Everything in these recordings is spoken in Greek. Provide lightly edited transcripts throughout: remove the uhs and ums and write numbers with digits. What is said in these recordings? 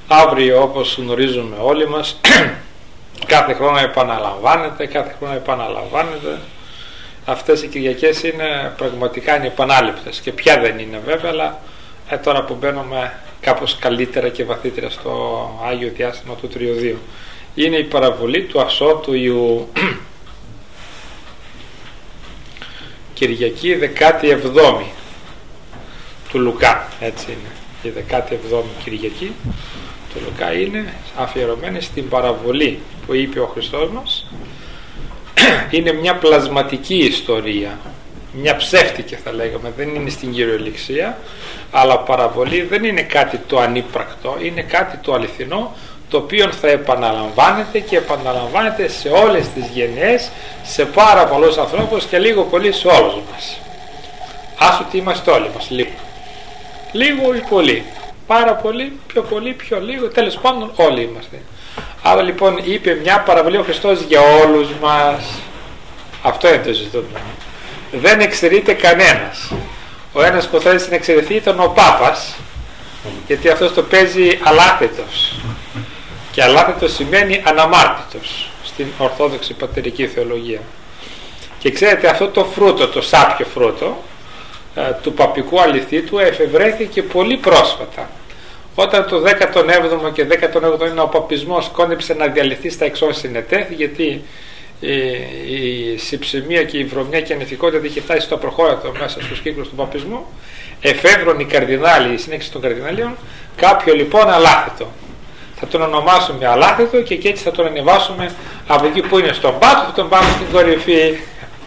Αύριο, όπως γνωρίζουμε όλοι μας, κάθε χρόνο επαναλαμβάνεται. Αυτές οι Κυριακές είναι πραγματικά ανεπανάληπτες και πια δεν είναι βέβαια, αλλά τώρα που μπαίνουμε κάπως καλύτερα και βαθύτερα στο Άγιο Διάστημα του Τριωδίου, είναι η παραβολή του Ασώτου Ιού. Κυριακή 17η του Λουκά, έτσι είναι, η 17η Κυριακή του Λουκά είναι αφιερωμένη στην παραβολή που είπε ο Χριστός μας. Είναι μια πλασματική ιστορία, μια ψεύτικη θα λέγαμε, δεν είναι στην κυριολεξία, αλλά παραβολή δεν είναι κάτι το ανύπρακτο, είναι κάτι το αληθινό, το οποίο θα επαναλαμβάνεται και επαναλαμβάνεται σε όλες τις γενιές, σε πάρα πολλούς ανθρώπους και λίγο πολύ σε όλους μας. Ας ότι είμαστε όλοι μας λίγο ή πολύ, πάρα πολύ, πιο λίγο, τέλος πάντων όλοι είμαστε. Άρα λοιπόν είπε μια παραβολή ο Χριστός για όλους μας. Αυτό είναι το ζητούμενο. Δεν εξαιρείται κανένας. Ο ένας που θέλει να εξαιρεθεί ήταν ο Πάπας, γιατί αυτός το παίζει αλάθητος, και αλάθητος σημαίνει αναμάρτητος στην Ορθόδοξη Πατερική Θεολογία. Και ξέρετε, αυτό το φρούτο, το σάπιο φρούτο του παπικού αληθίτου εφευρέθηκε πολύ πρόσφατα, όταν το 17ο και 18ο ο παπισμός κόντεψε να διαλυθεί στα εξών συνετέθη, γιατί η συψημία και η βρωμιά και η ανηθικότητα είχε φτάσει στο προχώρατο μέσα στους κύκλους του παπισμού. Εφεύρουν οι καρδινάλοι, η συνέχιση των καρδιναλίων, κάποιο λοιπόν αλάθητο. Θα τον ονομάσουμε αλάθητο και έτσι θα τον ανεβάσουμε από εκεί που είναι στον πάτο, θα τον πάμε στην κορυφή.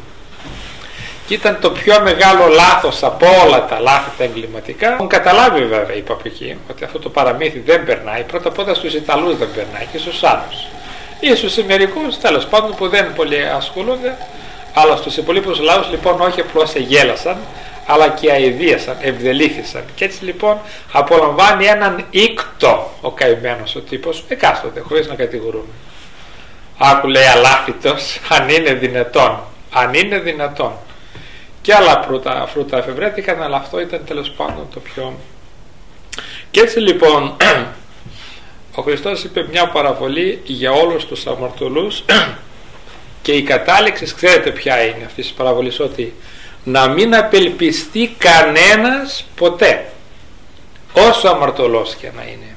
Και ήταν το πιο μεγάλο λάθος από όλα τα λάθη τα εγκληματικά. Έχουν καταλάβει βέβαια οι παπικοί ότι αυτό το παραμύθι δεν περνάει. Πρώτα απ' όλα στους Ιταλούς δεν περνάει και στους άλλους. Ίσως σε μερικούς τέλος πάντων που δεν πολύ ασχολούνται, αλλά στους υπολείπους λαούς λοιπόν όχι απλώς εγέλασαν, αλλά και αηδίασαν, ευδελήθησαν. Και έτσι λοιπόν απολαμβάνει έναν ήκτο ο καημένος ο τύπος, εκάστοτε, χωρίς να κατηγορούμε. Άκου λέει αλάθητος, αν είναι δυνατόν. Και άλλα φρούτα εφευρέθηκαν, αλλά αυτό ήταν τέλος πάντων το πιο. Και έτσι λοιπόν ο Χριστός είπε μια παραβολή για όλους τους αμαρτωλούς και η κατάληξη, ξέρετε ποια είναι αυτής της παραβολής, ότι να μην απελπιστεί κανένας ποτέ, όσο αμαρτωλός και να είναι.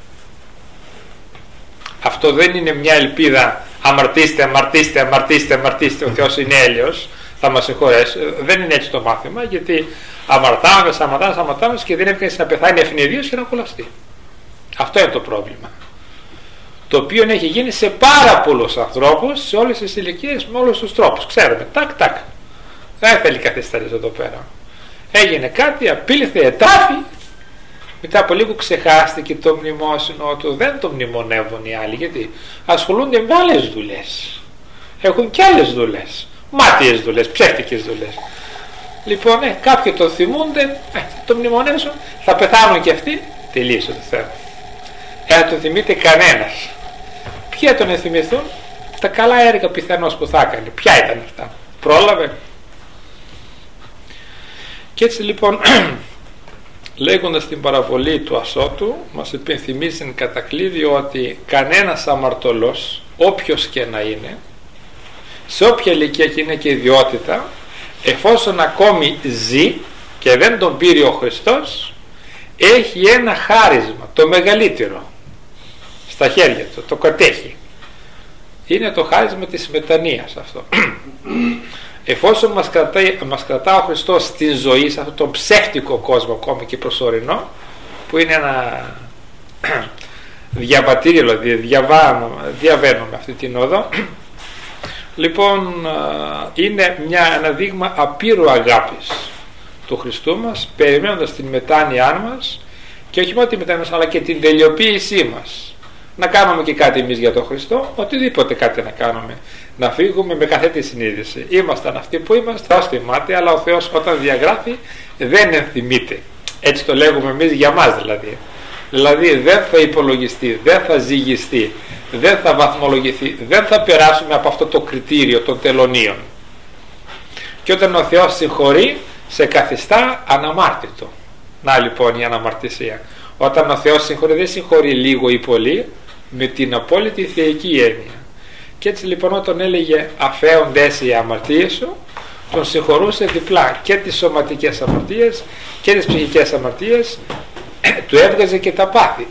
Αυτό δεν είναι μια ελπίδα αμαρτήστε, ο Θεός είναι έλεος, θα μας συγχωρέσει. Δεν είναι έτσι το μάθημα, γιατί αμαρτάμε και δεν έφυγε να πεθάνει ευνηδίως και να κολλαστεί. Αυτό είναι το πρόβλημα, το οποίο έχει γίνει σε πάρα πολλούς ανθρώπους, σε όλες τις ηλικίες, με όλους τους τρόπους. Ξέρουμε, τάκ, δεν θέλει καθυστέρηση εδώ πέρα. Έγινε κάτι, απήλθε, ετάφη, μετά από λίγο ξεχάστηκε το μνημόσυνο του, δεν το μνημονεύουν οι άλλοι, γιατί ασχολούνται με άλλες δουλειές, έχουν και άλλες δουλειές, μάτιες δουλειές, ψεύτικες δουλειές. Λοιπόν, κάποιοι το θυμούνται, το μνημονεύσουν, θα πεθάνουν και αυτοί, τελείωσε το θέμα. Δεν το θυμείται κανένας. Ποια τον θυμηθούν? Τα καλά έργα πιθανώς που θα έκανε. Ποια ήταν αυτά? Πρόλαβε? Και έτσι λοιπόν λέγοντας την παραβολή του Ασώτου, μας υπενθυμίζει εν κατακλείδη ότι κανένας αμαρτωλός, όποιος και να είναι, σε όποια ηλικία και είναι και ιδιότητα, εφόσον ακόμη ζει και δεν τον πήρε ο Χριστός, έχει ένα χάρισμα, το μεγαλύτερο στα χέρια του, το κατέχει. Είναι το χάρισμα της μετανοίας αυτό. Εφόσον μας κρατά ο Χριστός στην ζωή, σε αυτόν τον ψεύτικο κόσμο ακόμη και προσωρινό, που είναι ένα διαβατήριο, δηλαδή διαβαίνουμε αυτή την όδο, λοιπόν είναι ένα δείγμα απείρου αγάπης του Χριστού μας, περιμένοντας την μετάνοιά μας, και όχι μόνο τη μετάνοια μας, αλλά και την τελειοποίησή μας. Να κάνουμε και κάτι εμείς για τον Χριστό, οτιδήποτε κάτι να κάνουμε, να φύγουμε με καθέτη συνείδηση. Ήμασταν αυτοί που είμαστε, Θεός θυμάται, αλλά ο Θεός όταν διαγράφει δεν ενθυμείται. Έτσι το λέγουμε εμείς για μας δηλαδή. Δηλαδή δεν θα υπολογιστεί, δεν θα ζυγιστεί, δεν θα βαθμολογηθεί, δεν θα περάσουμε από αυτό το κριτήριο των τελωνίων. Και όταν ο Θεός συγχωρεί, σε καθιστά αναμάρτητο. Να λοιπόν η αναμαρτησία. Όταν ο Θεός συγχωρεί, δεν συγχωρεί λίγο ή πολύ, με την απόλυτη θεϊκή έννοια. Και έτσι λοιπόν όταν έλεγε αφαίοντες οι αμαρτίες σου, τον συγχωρούσε διπλά και τις σωματικές αμαρτίες και τις ψυχικές αμαρτίες, του έβγαζε και τα πάθη.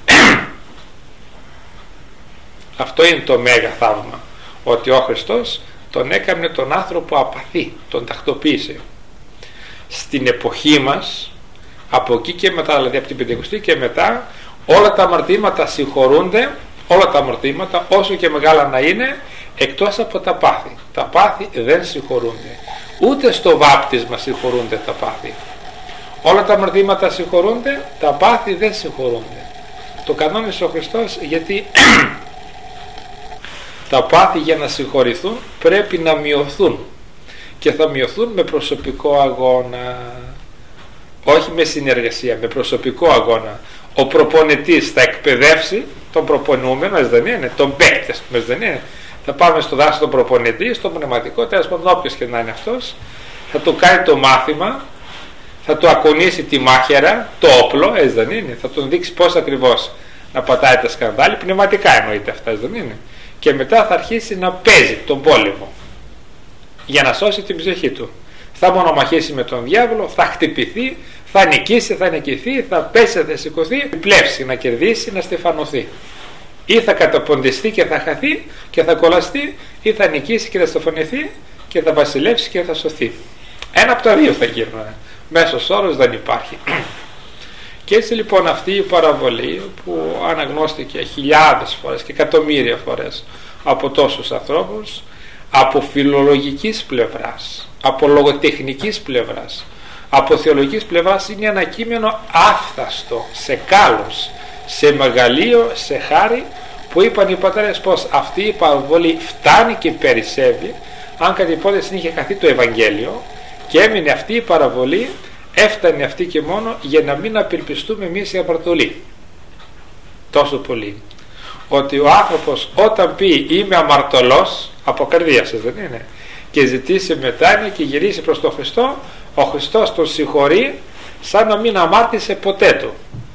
Αυτό είναι το μέγα θαύμα, ότι ο Χριστός τον έκανε τον άνθρωπο απαθή, τον τακτοποίησε. Στην εποχή μας, από εκεί και μετά, δηλαδή από την Πεντηκοστή και μετά, όλα τα αμαρτήματα συγχωρούνται, όλα τα αμαρτήματα όσο και μεγάλα να είναι, εκτός από τα πάθη. Τα πάθη δεν συγχωρούνται, ούτε στο βάπτισμα συγχωρούνται τα πάθη. Όλα τα αμαρτήματα συγχωρούνται, τα πάθη δεν συγχωρούνται. Το κανόνισε ο Χριστός, γιατί τα πάθη για να συγχωρηθούν πρέπει να μειωθούν, και θα μειωθούν με προσωπικό αγώνα, όχι με συνεργασία, με προσωπικό αγώνα. Ο προπονητής θα εκπαιδεύσει τον προπονούμενο, δεν είναι, τον παίκτη, δεν είναι. Θα πάμε στο δάσο τον προπονητή, στο πνευματικό, τέλος πάντων όποιος και να είναι αυτός, θα του κάνει το μάθημα, θα του ακονίσει τη μάχαιρα, το όπλο, δεν είναι, θα τον δείξει πώς ακριβώς να πατάει τα σκανδάλια, πνευματικά εννοείται αυτά, δεν είναι. Και μετά θα αρχίσει να παίζει τον πόλεμο για να σώσει την ψυχή του. Θα μονομαχήσει με τον διάβολο, θα χτυπηθεί, θα νικήσει, θα νικηθεί, θα πέσει, θα σηκωθεί, πλεύσει, να κερδίσει, να στεφανωθεί. Ή θα καταποντιστεί και θα χαθεί και θα κολλαστεί, ή θα νικήσει και θα στεφανωθεί και θα βασιλεύσει και θα σωθεί. Ένα από τα δύο θα γίνουν. Μέσος όρος δεν υπάρχει. Και έτσι λοιπόν αυτή η παραβολή που αναγνώστηκε χιλιάδες φορές και εκατομμύρια φορές από τόσους ανθρώπους, από φιλολογικής πλευράς, από λογοτεχνικής πλευράς, από θεολογικής πλευράς, είναι ένα κείμενο άφθαστο, σε κάλος, σε μεγαλείο, σε χάρη, που είπαν οι πατέρες πως αυτή η παραβολή φτάνει και περισσεύει, αν κατά υπόθεση είχε χαθεί το Ευαγγέλιο, και έμεινε αυτή η παραβολή, έφτανε αυτή και μόνο για να μην απελπιστούμε εμείς η αμαρτωλοί τόσο πολύ. Ότι ο άνθρωπος όταν πει είμαι αμαρτωλός, από καρδία σας δεν είναι, και ζητήσει μετάνοια και γυρίσει προς τον Χριστό, ο Χριστός τον συγχωρεί σαν να μην αμάρτησε ποτέ του,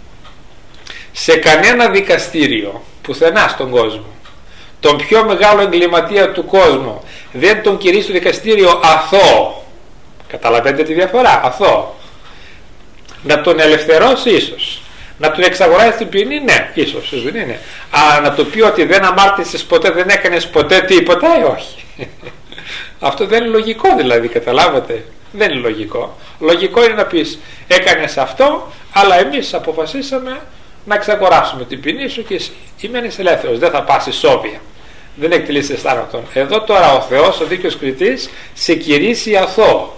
σε κανένα δικαστήριο πουθενά στον κόσμο. Τον πιο μεγάλο εγκληματία του κόσμου δεν τον κηρύσσει στο δικαστήριο αθώο. Καταλαβαίνετε τη διαφορά? Αθώο. Να τον ελευθερώσει ίσως, να τον εξαγοράσει την ποινή, ναι, ίσως, δεν είναι. Αλλά να του πει ότι δεν αμάρτησες ποτέ, δεν έκανες ποτέ τίποτα, όχι. Αυτό δεν είναι λογικό, δηλαδή, καταλάβατε? Δεν είναι λογικό. Λογικό είναι να πεις έκανες αυτό, αλλά εμείς αποφασίσαμε να εξαγοράσουμε την ποινή σου και εσύ μένεις ελεύθερος, δεν θα πας ισόβια, δεν εκτελήσεις θάνατον. Εδώ τώρα ο Θεός, ο δίκαιος κριτής, σε κηρύσσει αθώο.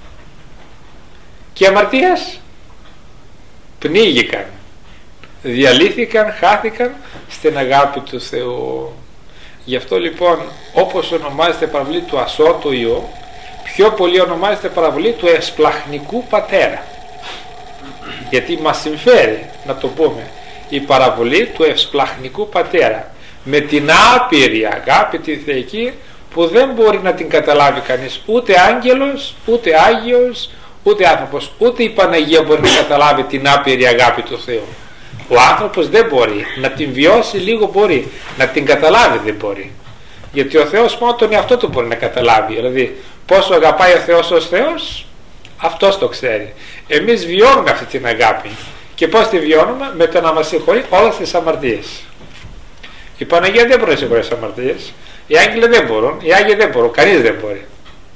Και αμαρτίας πνίγηκαν, διαλύθηκαν, χάθηκαν στην αγάπη του Θεού. Γι' αυτό λοιπόν, όπως ονομάζεται παραβολή του ασώτου Υιού, πιο πολύ ονομάζεται παραβολή του εσπλαχνικού πατέρα, γιατί μας συμφέρει να το πούμε, η παραβολή του εσπλαχνικού πατέρα, με την άπειρη αγάπη τη θεϊκή, που δεν μπορεί να την καταλάβει κανείς, ούτε άγγελος, ούτε άγιος, ούτε άνθρωπος, ούτε η Παναγία μπορεί να καταλάβει την άπειρη αγάπη του Θεού. Ο άνθρωπος δεν μπορεί να την βιώσει, λίγο μπορεί, να την καταλάβει δεν μπορεί, γιατί ο Θεός μόνο τον εαυτό του μπορεί να καταλάβει. Δηλαδή πόσο αγαπάει ο Θεός ως Θεός, αυτός το ξέρει. Εμείς βιώνουμε αυτή την αγάπη, και πώς τη βιώνουμε? Με το να μας συγχωρεί όλες τις αμαρτίες. Η Παναγία δεν μπορεί να συγχωρεί τις αμαρτίες, οι άγγελοι δεν μπορούν, οι άγιοι δεν μπορούν, κανείς δεν μπορεί.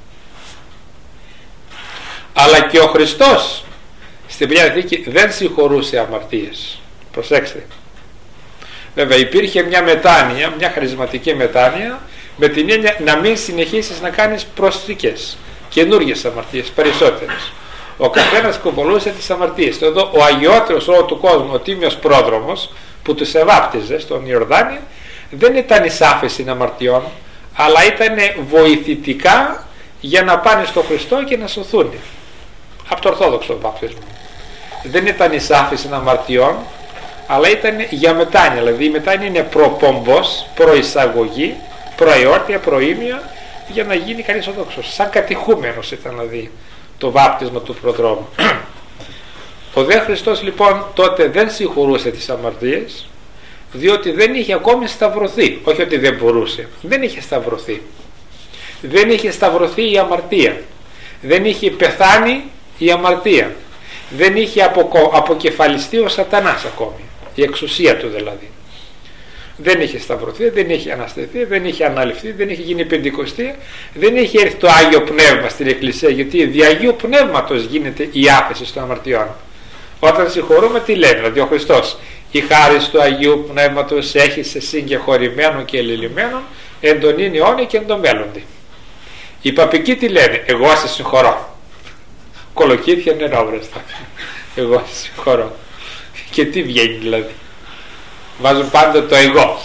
Αλλά και ο Χριστός στην Παλιά Διαθήκη δεν συγχωρούσε αμαρτίες. Προσέξτε. Βέβαια υπήρχε μια μετάνοια, μια χαρισματική μετάνοια, με την έννοια να μην συνεχίσεις να κάνεις προσθήκες, καινούργιες αμαρτίες, περισσότερες. Ο καθένας κουβαλούσε τις αμαρτίες. Εδώ ο αγιότερος όλο του κόσμου, ο Τίμιος Πρόδρομος, που τους εβάπτιζε στον Ιορδάνη, δεν ήταν εις άφεση αμαρτιών, αλλά ήταν βοηθητικά για να πάνε στο Χριστό και να σωθούν από το Ορθόδοξο βάπτισμα. Δεν ήταν εις άφεση αμαρτιών, αλλά ήταν για μετάνοια. Δηλαδή η μετάνοια είναι προπομπός, προεισαγωγή, προεόρτια, προήμια, για να γίνει κανείς ορθόδοξος. Σαν κατηχούμενος ήταν δηλαδή το βάπτισμα του προδρόμου. Ο δε Χριστός λοιπόν τότε δεν συγχωρούσε τις αμαρτίες, διότι δεν είχε ακόμη σταυρωθεί. Όχι ότι δεν μπορούσε, δεν είχε σταυρωθεί. Δεν είχε σταυρωθεί η αμαρτία, δεν είχε πεθάνει η αμαρτία, δεν είχε αποκεφαλιστεί ο σατανάς ακόμη, η εξουσία του δηλαδή. Δεν είχε σταυρωθεί, δεν είχε αναστηθεί, δεν είχε αναλυφθεί, δεν είχε γίνει πεντηκοστή, δεν είχε έρθει το Άγιο Πνεύμα στην Εκκλησία, γιατί δι' Αγίου Πνεύματος γίνεται η άφεση των αμαρτιών. Όταν συγχωρούμε, τι λέει δηλαδή ο Χριστός? Η χάρη του Αγίου Πνεύματος έχει σε συγκεχωρημένο και ελιλημμένο εν τον ίν αιώνη και εν τον μέλλοντι. Οι παπικοί τι λένε? Εγώ σε συγχωρώ. Κολοκύθια νερόβρεστα. Εγώ σε συγχωρώ. Και τι βγαίνει δηλαδή? Βάζουν πάντα το εγώ.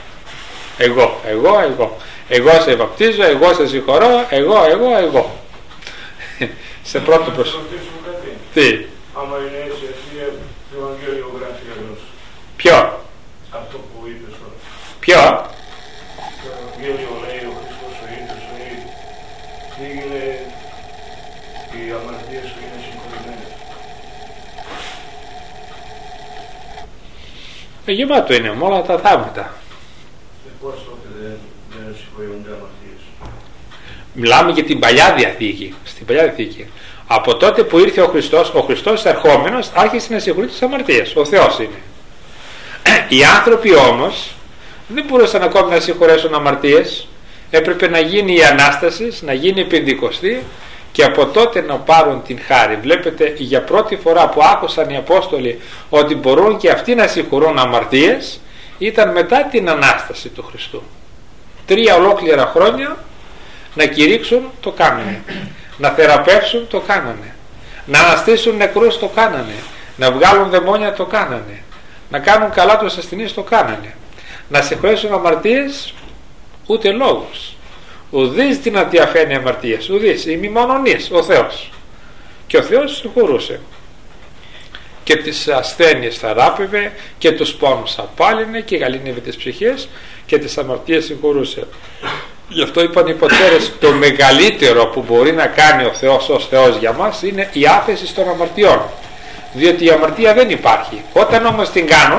Εγώ σε βαπτίζω, εγώ σε συγχωρώ, εγώ. Σε πρώτο προσωπικό. Τι? Άμα είναι έτσι, εσύ το Ευαγγέλιο γράφει αλλιώς. Ποιο? Αυτό που είπες τώρα. Ποιο? Το Ευαγγέλιο λέει ο Χριστός ο ίδιος λέει, πήγαινε, οι αμαρτίες σου είναι συγχωρημένες. Γεμάτο είναι με όλα τα θαύματα. Πώς τότε δεν συγχωρούνται αμαρτίες? Μιλάμε για την Παλιά Διαθήκη. Στην Παλιά Διαθήκη. Από τότε που ήρθε ο Χριστός ερχόμενος άρχισε να συγχωρεί τις αμαρτίες. Ο Θεός είναι. Οι άνθρωποι όμως δεν μπορούσαν ακόμη να συγχωρέσουν αμαρτίες. Έπρεπε να γίνει η Ανάσταση, να γίνει η Πεντηκοστή και από τότε να πάρουν την χάρη. Βλέπετε, για πρώτη φορά που άκουσαν οι Απόστολοι ότι μπορούν και αυτοί να συγχωρούν αμαρτίες ήταν μετά την Ανάσταση του Χριστού. 3 ολόκληρα χρόνια να κηρύξουν το κάνανε, να θεραπεύσουν το κάνανε, να αναστήσουν νεκρούς το κάνανε, να βγάλουν δαιμόνια το κάνανε, να κάνουν καλά τους ασθενείς το κάνανε, να συγχωρέσουν αμαρτίες ούτε λόγους. Ουδής τι να διαφαίνει αμαρτίες, ουδής, ημιμονωνής ο Θεός. Και ο Θεός συγχωρούσε και τις ασθένειες θεράπευε και τους πόνους απάλυνε και γαλήνευε τις ψυχές και τις αμαρτίες συγχωρούσε. Γι' αυτό είπαν οι πατέρες, το μεγαλύτερο που μπορεί να κάνει ο Θεός ως Θεός για μας είναι η άφεση των αμαρτιών, διότι η αμαρτία δεν υπάρχει. Όταν όμως την κάνω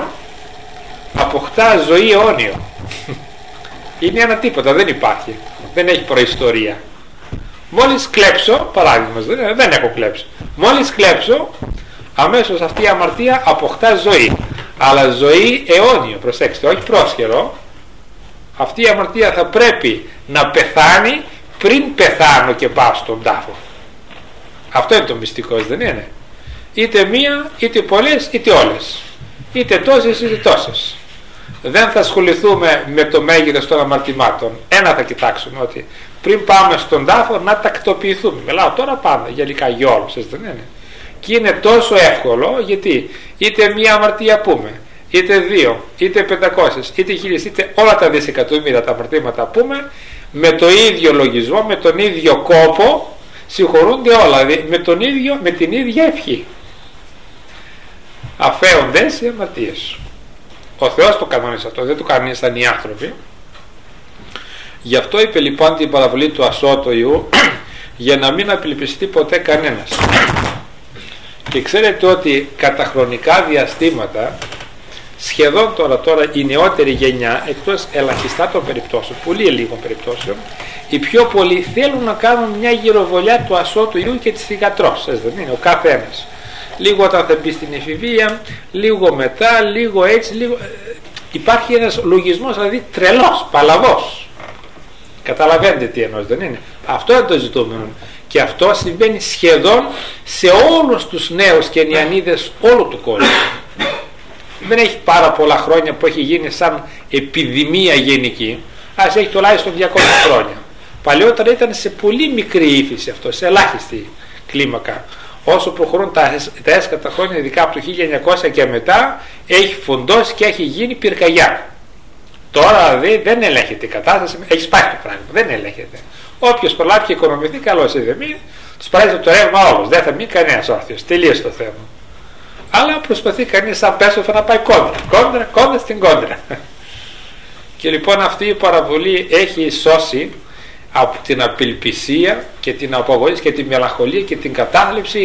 αποκτά ζωή αιώνιο. Είναι ένα τίποτα, δεν υπάρχει, δεν έχει προϊστορία. Μόλις κλέψω, παράδειγμα, δεν έχω κλέψει, μόλις κλέψω αμέσως αυτή η αμαρτία αποκτά ζωή, αλλά ζωή αιώνιο, προσέξτε, όχι πρόσχερο. Αυτή η αμαρτία θα πρέπει να πεθάνει πριν πεθάνω και πάω στον τάφο. Αυτό είναι το μυστικό, δεν είναι? Είτε μία, είτε πολλές, είτε όλες, είτε τόσες, είτε τόσες. Δεν θα ασχοληθούμε με το μέγεθος των αμαρτημάτων. Ένα θα κοιτάξουμε, ότι πριν πάμε στον τάφο να τακτοποιηθούμε. Μιλάω τώρα πάντα γενικά για όλους, δεν είναι? Και είναι τόσο εύκολο, γιατί είτε μία αμαρτία πούμε, είτε 2, είτε 500, είτε 1000, είτε όλα τα δισεκατομμύρια τα αμαρτήματα πούμε, με το ίδιο λογισμό, με τον ίδιο κόπο συγχωρούνται όλα, με την ίδια ευχή. Αφαίοντες οι αμαρτίες. Ο Θεός το κανόνισε αυτό, δεν το κανόνισαν οι άνθρωποι. Γι' αυτό είπε λοιπόν την παραβολή του ασώτου Ιού για να μην απελπιστεί ποτέ κανένας. Και ξέρετε ότι κατά χρονικά διαστήματα, σχεδόν τώρα η νεότερη γενιά, εκτός ελαχιστά των περιπτώσεων, πολύ λίγων περιπτώσεων, οι πιο πολλοί θέλουν να κάνουν μια γυροβολιά του ασώτου Ιού και της θυγατρός, δεν είναι? Ο κάθε ένας. Λίγο όταν θα μπει στην εφηβεία, λίγο μετά, λίγο έτσι, λίγο... Υπάρχει ένας λογισμός, δηλαδή τρελός, παλαβός. Καταλαβαίνετε τι εννοώ, δεν είναι? Αυτό είναι το ζητούμενο. Και αυτό συμβαίνει σχεδόν σε όλους τους νέους και νεανίδες όλου του κόσμου. Δεν έχει πάρα πολλά χρόνια που έχει γίνει σαν επιδημία γενική. Ας έχει τουλάχιστον 200 χρόνια. Παλιότερα ήταν σε πολύ μικρή ύφεση αυτό, σε ελάχιστη κλίμακα. Όσο προχωρούν τα έσκατα χρόνια, ειδικά από το 1900 και μετά, έχει φουντώσει και έχει γίνει πυρκαγιά. Τώρα δεν ελέγχεται η κατάσταση, έχει σπάσει το πράγμα, δεν ελέγχεται. Όποιος προλάβει και οικονομηθεί, καλώς ή δεν μείνει, τους παρέχει το ρεύμα όλος, δεν θα μείνει κανένας όρθιος, τελείωσε το θέμα. Αλλά προσπαθεί κανείς σαν πέσοφα να πάει κόντρα στην κόντρα. Και λοιπόν αυτή η παραβολή έχει σώσει από την απελπισία και την απογοήτευση και τη μελαγχολία και την κατάθλιψη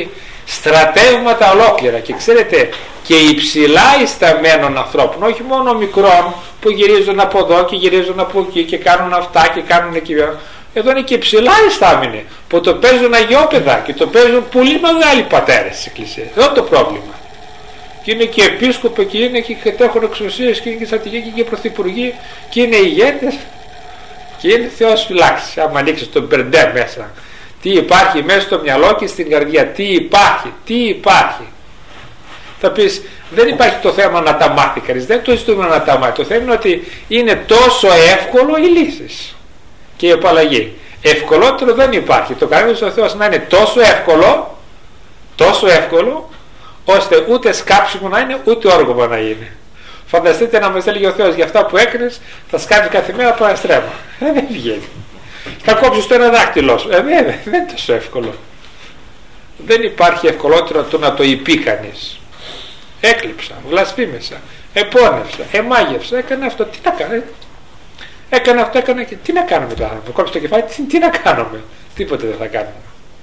στρατεύματα ολόκληρα, και ξέρετε και υψηλά ισταμένων ανθρώπων, όχι μόνο μικρών που γυρίζουν από εδώ και γυρίζουν από εκεί και κάνουν αυτά και κάνουν εκεί. Εδώ είναι και ψηλά ιστάμενοι που το παίζουν αγιόπαιδα και το παίζουν πολύ μεγάλοι πατέρες της Εκκλησίας. Αυτό είναι το πρόβλημα. Και είναι και επίσκοποι και είναι και κατέχουν εξουσίες και είναι και στρατηγοί και πρωθυπουργοί και είναι ηγέτες και είναι Θεός φυλάξει. Άμα ανοίξεις τον μπερντέ μέσα, τι υπάρχει μέσα στο μυαλό και στην καρδιά, τι υπάρχει. Θα πεις, δεν υπάρχει το θέμα να τα μάθει κανείς, δεν το ζητούμε να τα μάθει. Το θέμα είναι ότι είναι τόσο εύκολο οι λύσεις και η απαλλαγή. Ευκολότερο δεν υπάρχει. Το καλύτερο ο Θεός να είναι τόσο εύκολο, ώστε ούτε σκάψιμο να είναι, ούτε όργωμα να είναι. Φανταστείτε να μας έλεγε ο Θεός, για αυτά που έκρινες θα σκάβεις κάθε μέρα από ένα στρέμμα. Δεν βγαίνει. Θα κόψεις το ένα δάχτυλό σου. Δεν είναι τόσο εύκολο. Δεν υπάρχει ευκολότερο το να το υπεί κανείς. Έκλειψα, βλασφήμεσα, επώνευσα, εμάγευσα, έκανε αυτό. Τι να κάνω. Έκανε αυτό, έκανε και. Τι να κάνουμε τώρα, να κόψει το κεφάλι, τι να κάνουμε. Τίποτε δεν θα κάνουμε.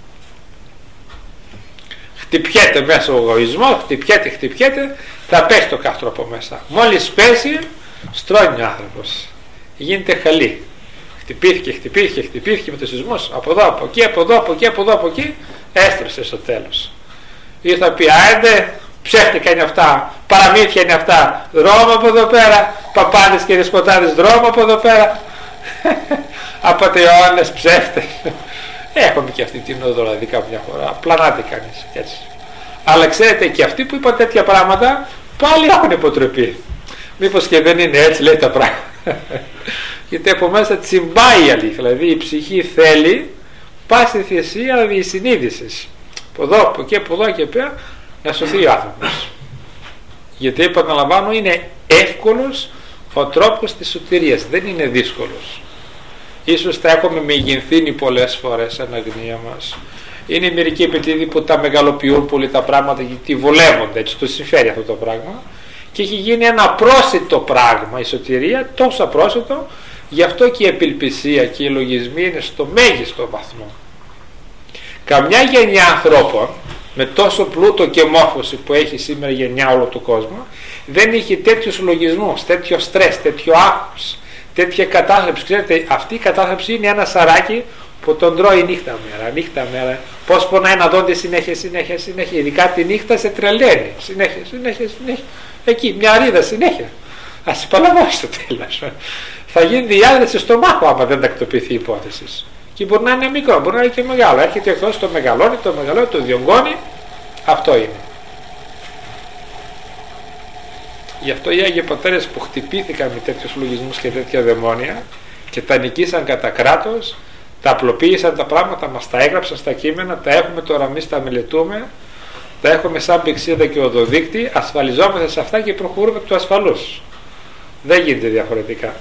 Χτυπιέται μέσα ο εγωισμός, χτυπιέται, θα πέσει το κάστρο από μέσα. Μόλις πέσει, στρώνει ο άνθρωπος. Γίνεται χαλί. Χτυπήθηκε με τους σεισμούς, από εδώ, από εκεί, έστρεψε στο τέλος. Ή θα πει, άιντε, ψεύτικα είναι αυτά, παραμύθια είναι αυτά, δρόμο από εδώ πέρα, παπάδες και δεσποτάδες, δρόμο από εδώ πέρα, απατεώνες, ψεύτες. Έχουμε και αυτή την όδο δηλαδή κάποια φορά, πλανάται κανείς έτσι. Αλλά ξέρετε, και αυτοί που είπαν τέτοια πράγματα πάλι έχουν υποτροπή. Μήπως και δεν είναι έτσι, λέει τα πράγματα. Γιατί από μέσα τσιμπάει η αλήθεια. Δηλαδή η ψυχή θέλει πάση θυσία διεσυνείδησης. Από εδώ, από εδώ και πέρα να σωθεί ο άνθρωπος. Γιατί επαναλαμβάνω, είναι εύκολος ο τρόπος της σωτηρίας, δεν είναι δύσκολος. Ίσως τα έχουμε μεγενθύνει πολλές φορές σαν αγνία μας. Είναι μερικοί επιτίδοι που τα μεγαλοποιούν πολύ τα πράγματα γιατί βολεύονται, έτσι τους συμφέρει αυτό το πράγμα, και έχει γίνει ένα πρόσιτο πράγμα η σωτηρία, τόσο πρόσιτο, γι' αυτό και η απελπισία και οι λογισμοί είναι στο μέγιστο βαθμό. Καμιά γενιά ανθρώπων με τόσο πλούτο και μόρφωση που έχει σήμερα η γενιά όλο του κόσμου δεν είχε τέτοιους λογισμούς, τέτοιο στρες, τέτοιο άγχος, τέτοια κατάθλιψη. Ξέρετε, αυτή η κατάθλιψη είναι ένα σαράκι που τον τρώει νύχτα μέρα. Πώς πονάει ένα δόντι συνέχεια. Ειδικά τη νύχτα σε τρελαίνει. Συνέχεια. Εκεί, μια ρίδα συνέχεια. Ας υπαλαβώσει στο τέλος. Θα γίνει διάδραση στο μάχο άμα δεν τακτοποιηθεί η υπόθεση. Και μπορεί να είναι μικρό, μπορεί να είναι και μεγάλο. Έρχεται εχθρός, το μεγαλώνει, το διωγγώνει. Αυτό είναι. Γι' αυτό οι Άγιοι Πατέρες που χτυπήθηκαν με τέτοιους λογισμούς και τέτοια δαιμόνια και τα νικήσαν κατά κράτος, τα απλοποίησαν τα πράγματα, μας τα έγραψαν στα κείμενα, τα έχουμε τώρα εμείς, τα μελετούμε, τα έχουμε σαν πηξίδα και οδοδείκτη, ασφαλιζόμαστε σε αυτά και προχωρούμε εκ του ασφαλούς. Δεν γίνεται διαφορετικά.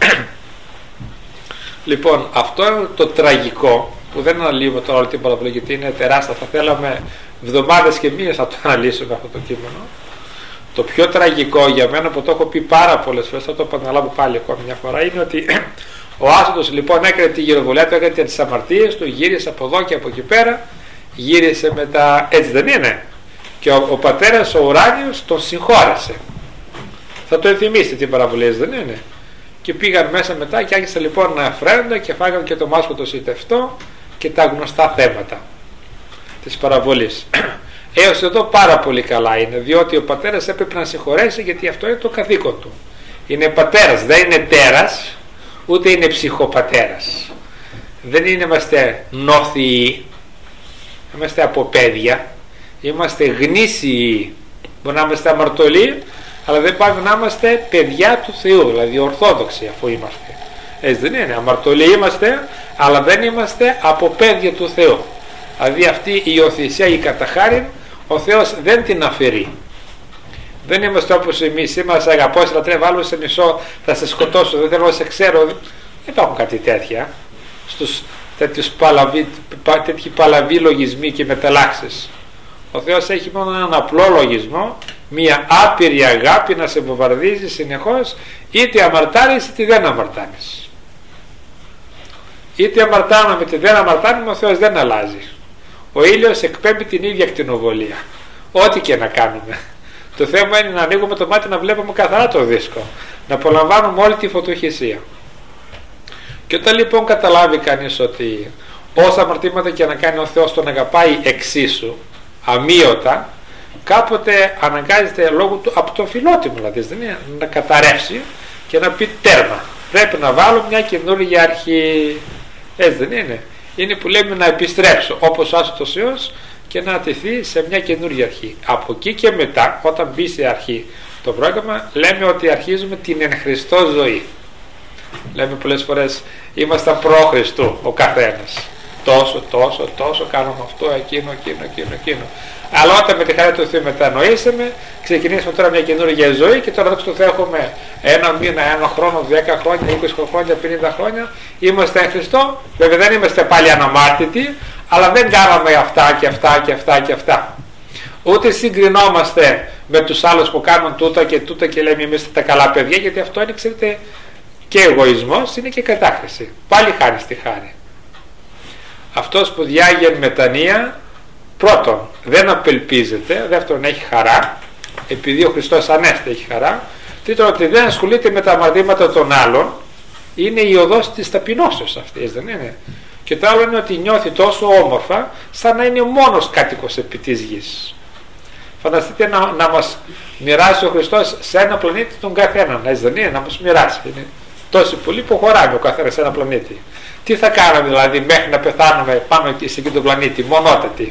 Λοιπόν, αυτό είναι το τραγικό που δεν αναλύουμε τώρα όλη την παραβολή γιατί είναι τεράστια. Θα θέλαμε εβδομάδες και μήνες να το αναλύσουμε αυτό το κείμενο. Το πιο τραγικό για μένα που το έχω πει πάρα πολλές φορές, θα το επαναλάβω πάλι ακόμη μια φορά, είναι ότι ο άσωτος λοιπόν έκανε τη γυροβολιά του, έκανε τις αμαρτίες του, γύρισε από εδώ και από εκεί πέρα, γύρισε μετά, έτσι δεν είναι? Και ο πατέρας ο ουράνιος τον συγχώρεσε. Θα το ενθυμίσετε την παραβολή, δεν είναι? Και πήγαν μέσα μετά και άρχισαν λοιπόν να φρένονται και φάγαν και το μάσχο το σιτευτό και τα γνωστά θέματα της παραβολής. Έως εδώ πάρα πολύ καλά είναι, διότι ο πατέρας έπρεπε να συγχωρέσει γιατί αυτό είναι το καθήκον του. Είναι πατέρας, δεν είναι τέρας, ούτε είναι ψυχοπατέρας. Δεν είμαστε νόθιοι, είμαστε από παιδιά, είμαστε γνήσιοι. Μπορεί να είμαστε αμαρτωλοί, αλλά δεν πάμε να είμαστε παιδιά του Θεού, δηλαδή ορθόδοξοι αφού είμαστε. Έτσι δεν είναι? Αμαρτωλοί είμαστε, αλλά δεν είμαστε από παιδιά του Θεού. Δηλαδή αυτή η υιοθυσία, η καταχάριν, ο Θεός δεν την αφαιρεί. Δεν είμαστε όπως εμείς, είμαστε αγαπώ, σε λατρεύω, άλλο σε μισό, θα σε σκοτώσω, δεν θέλω να σε ξέρω. Δεν υπάρχουν κάτι τέτοια στους τέτοιοι παλαβοί λογισμοί και μεταλλάξεις. Ο Θεός έχει μόνο έναν απλό λογισμό, μια άπειρη αγάπη να σε βομβαρδίζει συνεχώς, είτε αμαρτάνεις είτε δεν αμαρτάνεις. Είτε αμαρτάνουμε είτε δεν αμαρτάνουμε, ο Θεός δεν αλλάζει. Ο ήλιος εκπέμπει την ίδια ακτινοβολία, ό,τι και να κάνουμε. Το θέμα είναι να ανοίγουμε το μάτι, να βλέπουμε καθαρά το δίσκο, να απολαμβάνουμε όλη τη φωτοχυσία. Και όταν λοιπόν καταλάβει κανείς ότι όσα αμαρτήματα και να κάνει ο Θεός τον αγαπάει εξίσου, αμείωτα, κάποτε αναγκάζεται λόγω του από το φιλότιμο, δηλαδή δεν είναι, να καταρρεύσει και να πει τέρμα, πρέπει να βάλω μια καινούργια αρχή. Έτσι δεν είναι? Είναι που λέμε να επιστρέψω όπως άσωτος Υιός και να ατεθεί σε μια καινούργια αρχή. Από εκεί και μετά, όταν μπει σε αρχή το πρόγραμμα, λέμε ότι αρχίζουμε την εν Χριστώ ζωή. Λέμε πολλές φορές ήμασταν προ Χριστού ο καθένας. Τόσο κάνουμε αυτό, εκείνο. Αλλά όταν με τη χαρά του Θεού μετανοήσαμε, ξεκινήσαμε τώρα μια καινούργια ζωή και τώρα το έχουμε ένα μήνα, ένα χρόνο, 10 χρόνια, 20 χρόνια, 50 χρόνια. Είμαστε εν Χριστώ. Βέβαια δεν είμαστε πάλι αναμάρτητοι, αλλά δεν κάναμε αυτά. Ούτε συγκρινόμαστε με τους άλλους που κάνουν τούτα και λέμε εμείς τα καλά παιδιά, γιατί αυτό είναι, ξέρετε, και εγωισμός, είναι και κατάχρηση. Πάλι χάνει τη χάρη. Αυτός που διάγει εν μετανία, πρώτον δεν απελπίζεται, δεύτερον έχει χαρά, επειδή ο Χριστός ανέστη έχει χαρά, τρίτον ότι δεν ασχολείται με τα αμαρτήματα των άλλων, είναι η οδός της ταπεινώσεως αυτή, δεν είναι? Και το άλλο είναι ότι νιώθει τόσο όμορφα σαν να είναι ο μόνος κάτοικος επί της γης. Φανταστείτε να μας μοιράσει ο Χριστός σε ένα πλανήτη τον καθέναν, έτσι δεν είναι? Να μας μοιράσει. Είναι τόσοι πολλοί που χωράμε ο καθένας σε ένα πλανήτη. Τι θα κάνουμε δηλαδή μέχρι να πεθάνουμε πάνω σε εκείνο τον πλανήτη, μονότατοι?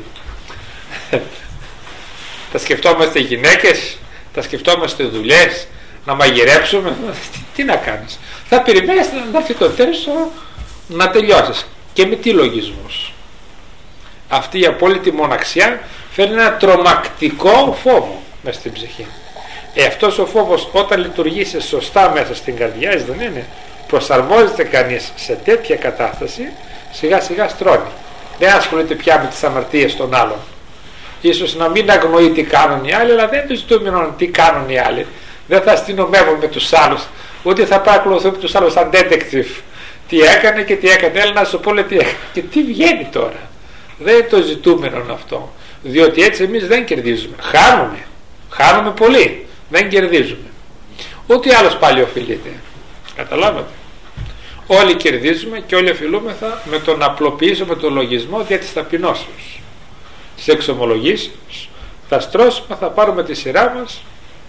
Τα σκεφτόμαστε γυναίκες, τα σκεφτόμαστε δουλειές, να μαγειρέψουμε. Τι να κάνεις? Θα περιμένεις να έρθει το τέλος να τελειώσεις. Και με τι λογισμούς? Αυτή η απόλυτη μοναξιά φέρνει ένα τρομακτικό φόβο μέσα στην ψυχή. Αυτός ο φόβος όταν λειτουργήσει σωστά μέσα στην καρδιά, δεν είναι? Προσαρμόζεται κανείς σε τέτοια κατάσταση, σιγά σιγά στρώνει. Δεν ασχολείται πια με τις αμαρτίες των άλλων. Ίσως να μην αγνοεί τι κάνουν οι άλλοι, αλλά δεν τους ζητούμε τι κάνουν οι άλλοι. Δεν θα αστυνομεύουμε με τους άλλους, ούτε θα παρακολουθούμε τους άλλους σαν detective. Τι έκανε και τι έκανε, έλα να σου πω τι έκανε και τι βγαίνει τώρα. Δεν είναι το ζητούμενο αυτό, διότι έτσι εμείς δεν κερδίζουμε. Χάνουμε πολύ, δεν κερδίζουμε. Ούτε άλλος πάλι οφειλείται. Καταλάβατε? Όλοι κερδίζουμε και όλοι οφειλούμεθα με το να απλοποιήσουμε τον λογισμό δια της ταπεινώσεως. Τις εξομολογήσεις θα στρώσουμε, θα πάρουμε τη σειρά μας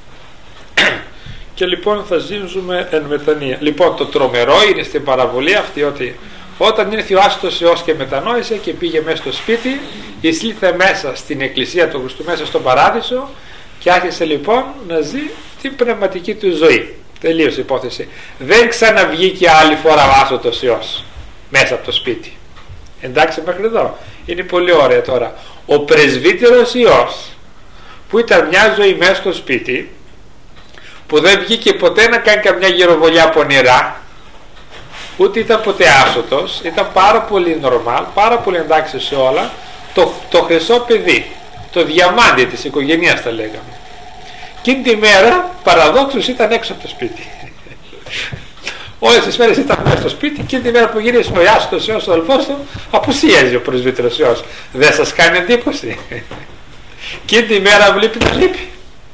και λοιπόν θα ζήσουμε εν μετανία. Λοιπόν, το τρομερό είναι στην παραβολή αυτή ότι όταν ήρθε ο άσωτος Υιός και μετανόησε και πήγε μέσα στο σπίτι, εισήλθε μέσα στην εκκλησία του Χριστού, μέσα στον παράδεισο, και άρχισε λοιπόν να ζει την πνευματική του ζωή. Τελείωσε η υπόθεση. Δεν ξαναβγήκε άλλη φορά ο άσωτος Υιός μέσα από το σπίτι. Εντάξει μέχρι εδώ? Είναι πολύ ωραία τώρα. Ο πρεσβύτερος Υιός, που ήταν μια ζωή μέσα στο σπίτι, που δεν βγήκε ποτέ να κάνει καμιά γεροβολιά πονηρά, ούτε ήταν ποτέ άσωτος, ήταν πάρα πολύ normal, πάρα πολύ εντάξει σε όλα, το χρυσό παιδί, το διαμάντι της οικογένειας θα λέγαμε. Εκείνη τη μέρα παραδόξως ήταν έξω από το σπίτι. Όλες τις μέρες ήταν μέσα στο σπίτι, και τη μέρα που γύρισε ο άσωτος Υιός, ο αδελφός του, απουσίαζε ο πρεσβύτερος Υιός. Δεν σας κάνει εντύπωση? Και τη μέρα βλέπει να λείπει.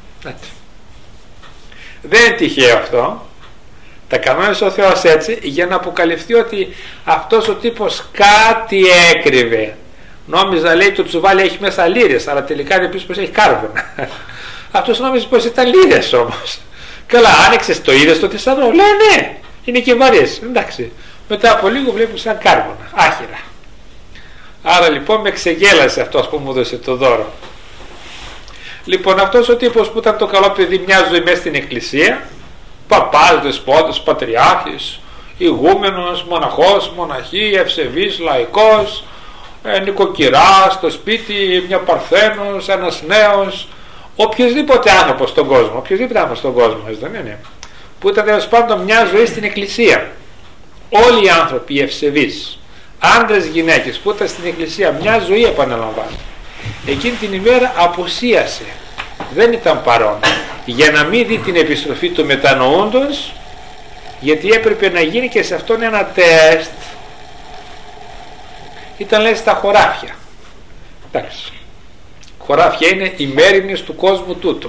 Δεν είναι τυχαίο αυτό. Τα κανόνισε ο Θεός έτσι για να αποκαλυφθεί ότι αυτός ο τύπος κάτι έκρυβε. Νόμιζα, λέει, το τσουβάλι έχει μέσα λίρες, αλλά τελικά δεν πεις πως έχει κάρβουνα. Αυτός νόμιζε πως ήταν λίρες όμως. Καλά, άνοιξες το είδες το θησαυρό? Λέει ναι, είναι και βαρύες. Εντάξει. Μετά από λίγο βλέπω σαν κάρβουνα, άχυρα. Άρα λοιπόν με ξεγέλασε αυτός που μου έδωσε το δώρο. Λοιπόν, αυτός ο τύπος που ήταν το καλό παιδί μια ζωή μέσα στην εκκλησία, παπάς, δεσπότης, πατριάρχης, ηγούμενος, μοναχός, μοναχή, ευσεβής, λαϊκός, νοικοκυρά, στο σπίτι, μια παρθένος, ένας νέος, οποιοδήποτε άνθρωπος στον κόσμο, δεν είναι? Που ήταν τέλος πάντων μια ζωή στην εκκλησία. Όλοι οι άνθρωποι, οι ευσεβείς, άντρες, γυναίκες που ήταν στην εκκλησία, μια ζωή επαναλαμβάνει. Εκείνη την ημέρα απουσίασε, δεν ήταν παρόν, για να μην δει την επιστροφή του μετανοούντος, γιατί έπρεπε να γίνει και σε αυτόν ένα τεστ. Ήταν, λέει, στα χωράφια. Εντάξει. Χωράφια είναι οι μέριμνες του κόσμου τούτο.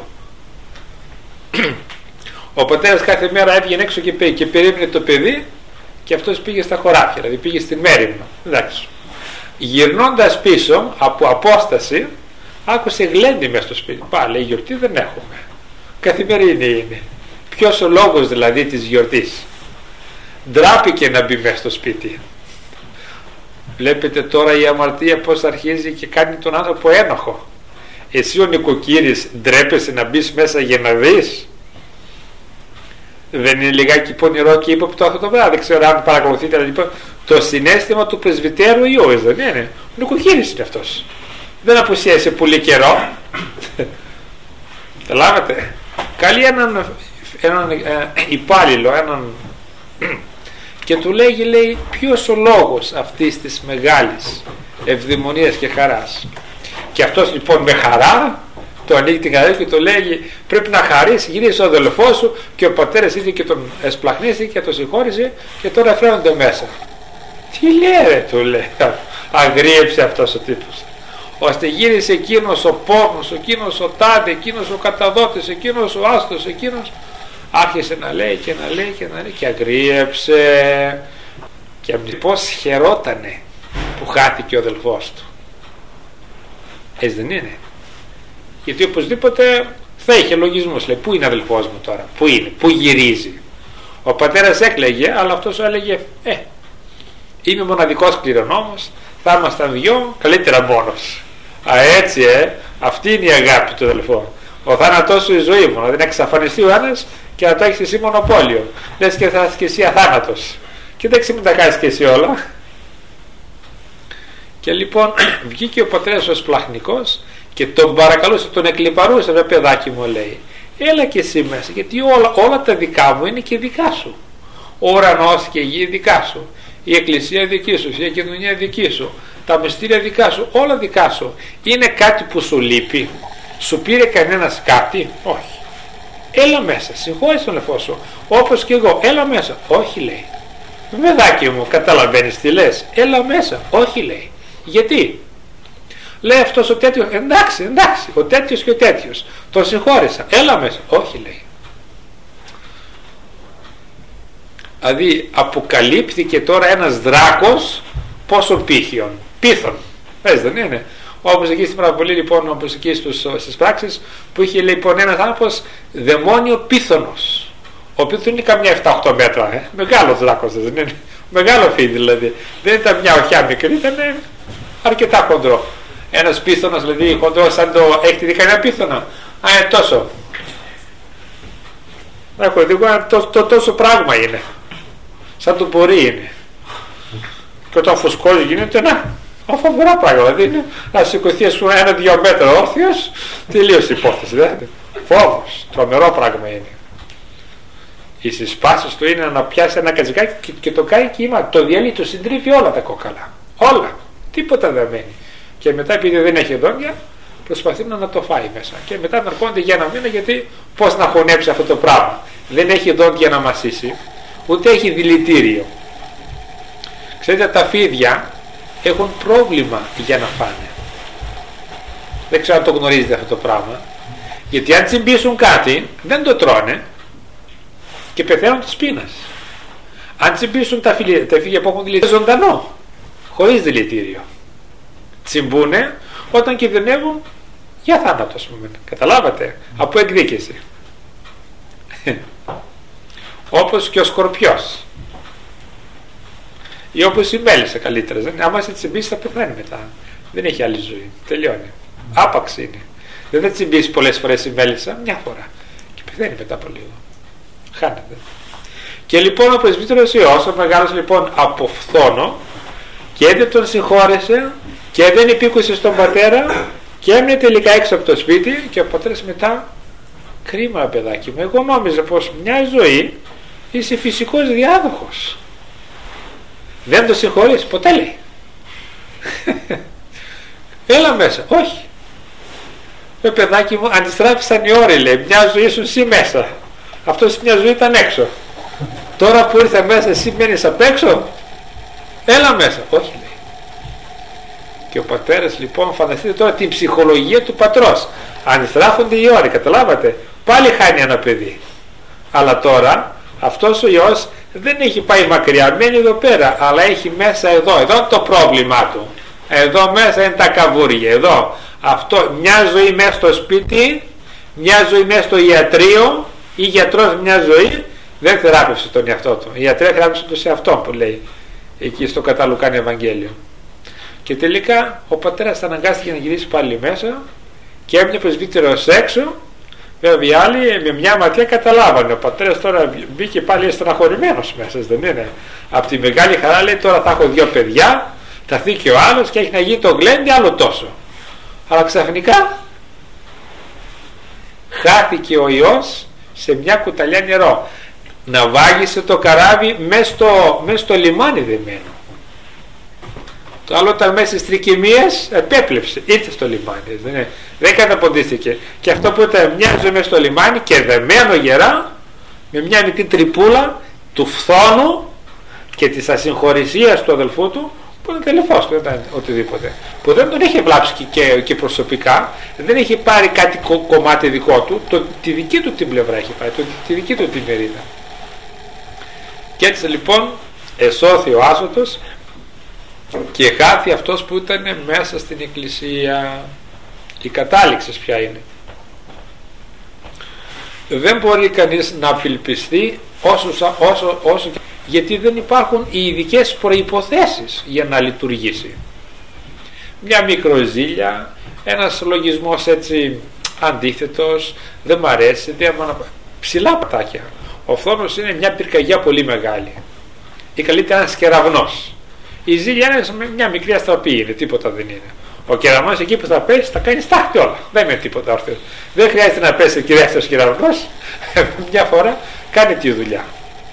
Ο πατέρας κάθε μέρα έβγαινε έξω και περίμενε το παιδί, και αυτός πήγε στα χωράφια, δηλαδή πήγε στη μέριμνα. Εντάξει. Γυρνώντας πίσω από απόσταση, άκουσε γλέντι μέσα στο σπίτι. Πάλι γιορτή δεν έχουμε. Καθημερινή είναι. Ποιος ο λόγος δηλαδή της γιορτής? Ντράπηκε να μπει μέσα στο σπίτι. Βλέπετε τώρα η αμαρτία πως αρχίζει και κάνει τον άνθρωπο ένοχο. Εσύ ο νοικοκύρης ντρέπεσαι να μπεις μέσα για να δεις? Δεν είναι λιγάκι πονηρό και ύποπτο αυτό το πράγμα? Δεν ξέρω αν παρακολουθείτε, λοιπόν, το συναίσθημα του πρεσβυτέρου Ιώης, δεν είναι? Ο νοικοκύρης είναι αυτός. Δεν απουσίασε πολύ καιρό. Καταλάβατε? Καλεί έναν υπάλληλο, και του λέει ποιος ο λόγος αυτής της μεγάλης ευδαιμονίας και χαράς? Και αυτός λοιπόν με χαρά το ανοίγει την καρδιά και του λέει, πρέπει να χαρείς, γυρίσει στον αδελφό σου, και ο πατέρας ήρθε και τον εσπλαχνίσει και τον συγχώρησε, και τώρα φρένονται μέσα. Τι λέει ρε, του λέει. Αγρίεψε αυτός ο τύπος, ώστε γύρισε εκείνος ο πόρνος, εκείνος ο τάδε, εκείνος ο καταδότης, εκείνος ο άστος, εκείνος. Άρχισε να λέει και να λέει και να λέει, και αγρίεψε, και πως χαιρότανε που χάθηκε ο αδελφός του. Έτσι δεν είναι? Γιατί οπωσδήποτε θα είχε λογισμούς. Λέει, πού είναι αδελφός μου τώρα, πού είναι, πού γυρίζει? Ο πατέρας έκλαιγε, αλλά αυτός έλεγε, είμαι μοναδικός κληρονόμος, θα ήμασταν δυο, καλύτερα μόνος. Έτσι αυτή είναι η αγάπη του αδελφού. Ο θάνατός σου η ζωή μου, να δεν εξαφανιστεί ο ένας και να το έχεις εσύ μονοπόλιο. Λες και θα είσαι και εσύ αθάνατος, και δεν ξέρεις να τα κάνεις και εσύ όλα. Και λοιπόν βγήκε ο πατέρας ο σπλαχνικός και τον παρακαλούσε, τον εκλιπαρούσε, ρε παιδάκι μου, λέει, έλα και εσύ μέσα, γιατί όλα τα δικά μου είναι και δικά σου. Ο ουρανός και η γη δικά σου, η εκκλησία δική σου, η κοινωνία δική σου, τα μυστήρια δικά σου, όλα δικά σου. Είναι κάτι που σου λείπει? Σου πήρε κανένας κάτι? Όχι. Έλα μέσα, συγχώρησε τον λεφό σου, όπως και εγώ, έλα μέσα. Όχι, λέει. Παιδάκι μου, καταλαβαίνεις τι λες? Έλα μέσα. Όχι, λέει. Γιατί? Λέει αυτός ο τέτοιος, εντάξει, ο τέτοιος και ο τέτοιος, τον συγχώρησα, έλα μέσα. Όχι, λέει. Δηλαδή αποκαλύπθηκε τώρα ένας δράκος πόσο πίθον, έτσι δεν είναι? Όπως εκεί στην παραβολή, λοιπόν, όπως εκεί στις πράξεις που είχε, λοιπόν, ένας άνθρωπος δαιμόνιο πίθωνος. Ο πίθον είναι καμιά 7-8 μέτρα, μεγάλος δράκος, δεν είναι? Μεγάλο φίδι δηλαδή, δεν ήταν μια οχιά μικρή, ήταν αρκετά χοντρό. Ένας πίθωνος δηλαδή χοντρό, σαν το, έχετε δει κανένα πίθωνα? Τόσο. Έχω δει, τόσο πράγμα είναι, σαν το πορεί είναι, και όταν φουσκώζει γίνεται φοβερά πράγμα, δηλαδή είναι να σηκωθεί 1-2 μέτρα όρθιος, τελείωσε η υπόθεση, δηλαδή. Φόβος, τρομερό πράγμα είναι. Οι συσπάσεις του είναι να πιάσει ένα κατζικάκι και το κάνει κύμα, το διαλύει, το συντρίβει όλα τα κόκαλα, όλα, τίποτα δεν μένει. Και μετά, επειδή δεν έχει δόντια, προσπαθεί να το φάει μέσα, και μετά να έρχονται για ένα μήνα, γιατί πώς να χωνέψει αυτό το πράγμα? Δεν έχει δόντια να μασίσει, ούτε έχει δηλητήριο. Ξέρετε, τα φίδια έχουν πρόβλημα για να φάνε. Δεν ξέρω αν το γνωρίζετε αυτό το πράγμα, γιατί αν τσιμπήσουν κάτι δεν το τρώνε και πεθαίνουν της πείνας. Αν τσιμπήσουν τα φίδια που έχουν δηλητήριο, ζωντανό, χωρίς δηλητήριο, τσιμπούνε όταν κινδυνεύουν για θάνατο, ας πούμε. Καταλάβατε? Από εκδίκηση. Όπως και ο σκορπιός, ή όπως η μέλισσα, καλύτερα. Άμα σε τσιμπήσει θα πεθάνει μετά. Δεν έχει άλλη ζωή. Τελειώνει. Άπαξ είναι. Δεν θα τσιμπήσει πολλές φορές η μέλισσα, μια φορά. Και πεθαίνει μετά από λίγο. Χάνεται. Και λοιπόν ο πρεσβύτερος Υιός, ο μεγάλος, λοιπόν, από φθόνο, και δεν τον συγχώρεσε και δεν υπήκουσε στον πατέρα, και έμεινε τελικά έξω από το σπίτι. Και ο πατέρας μετά, κρίμα παιδάκι μου, εγώ νόμιζα πως μια ζωή είσαι φυσικός διάδοχος. Δεν το συγχωρείς ποτέ, λέει. Έλα μέσα. Όχι. Παιδάκι μου, αντιστράφησαν οι όροι, λέει. Μια ζωή ήσουν εσύ μέσα, αυτός μια ζωή ήταν έξω. Τώρα που ήρθε μέσα, εσύ μένεις απ' έξω. Έλα μέσα. Όχι, λέει. Και ο πατέρας λοιπόν, φανταστείτε τώρα την ψυχολογία του πατρός. Ανιστράφονται οι ώρες, καταλάβατε, πάλι χάνει ένα παιδί. Αλλά τώρα αυτός ο ιός δεν έχει πάει μακριά, μένει εδώ πέρα, αλλά έχει μέσα εδώ είναι το πρόβλημά του. Εδώ μέσα είναι τα καβούρια, εδώ. Αυτό, μια ζωή μέσα στο σπίτι, μια ζωή μέσα στο ιατρείο, ή γιατρός μια ζωή, δεν θεράπευσε τον εαυτό του. Η ιατρία θεράπευσε τον σε αυτό που λέει εκεί στο κατά Λουκάνη Ευαγγέλιο. Και τελικά ο πατέρας αναγκάστηκε να γυρίσει πάλι μέσα και έμεινε πρεσβύτερος έξω. Βέβαια οι άλλοι με μια ματιά καταλάβανε. Ο πατέρας τώρα μπήκε πάλι στεναχωρημένος μέσα, δεν είναι? Από τη μεγάλη χαρά λέει, τώρα θα έχω 2 παιδιά, θα έρθει και ο άλλος και έχει να γίνει το γλέντι άλλο τόσο. Αλλά ξαφνικά χάθηκε ο ιός σε μια κουταλιά νερό. Να βάγισε το καράβι μέσα στο λιμάνι δεμένο. Το άλλο ήταν μέσα στις τρικυμίες, επέπλεψε, ήρθε στο λιμάνι, δεν καταποντίστηκε. Και αυτό που ήταν μια ζωή μέσα στο λιμάνι και δεμένο γερά, με μια μικρή τρυπούλα του φθόνου και της ασυγχωρησίας του αδελφού του, που ήταν τελεφός, δεν ήταν οτιδήποτε, που δεν τον είχε βλάψει και προσωπικά, δεν είχε πάρει κάτι κομμάτι δικό του, τη δική του την πλευρά είχε πάρει, τη δική του την μερίδα. Και έτσι λοιπόν εσώθη ο άσωτος και χάθη αυτός που ήταν μέσα στην εκκλησία. Η κατάληξη ποια είναι? Δεν μπορεί κανείς να απελπιστεί όσο γιατί δεν υπάρχουν οι ειδικές προϋποθέσεις για να λειτουργήσει. Μια μικροζήλια, ένας λογισμός έτσι αντίθετος, δεν μ' αρέσει, ψηλά πατάκια. Ο φθόνος είναι μια πυρκαγιά πολύ μεγάλη, ή καλύτερα ένας κεραυνός. Η ζήλια είναι μια μικρή αστραπή, είναι, τίποτα δεν είναι. Ο κεραυνός εκεί που θα πέσει θα κάνει στάχτη όλα, δεν είναι τίποτα όρθιο. Δεν χρειάζεται να πέσει και δεύτερος κεραυνός, μια φορά κάνει τη δουλειά.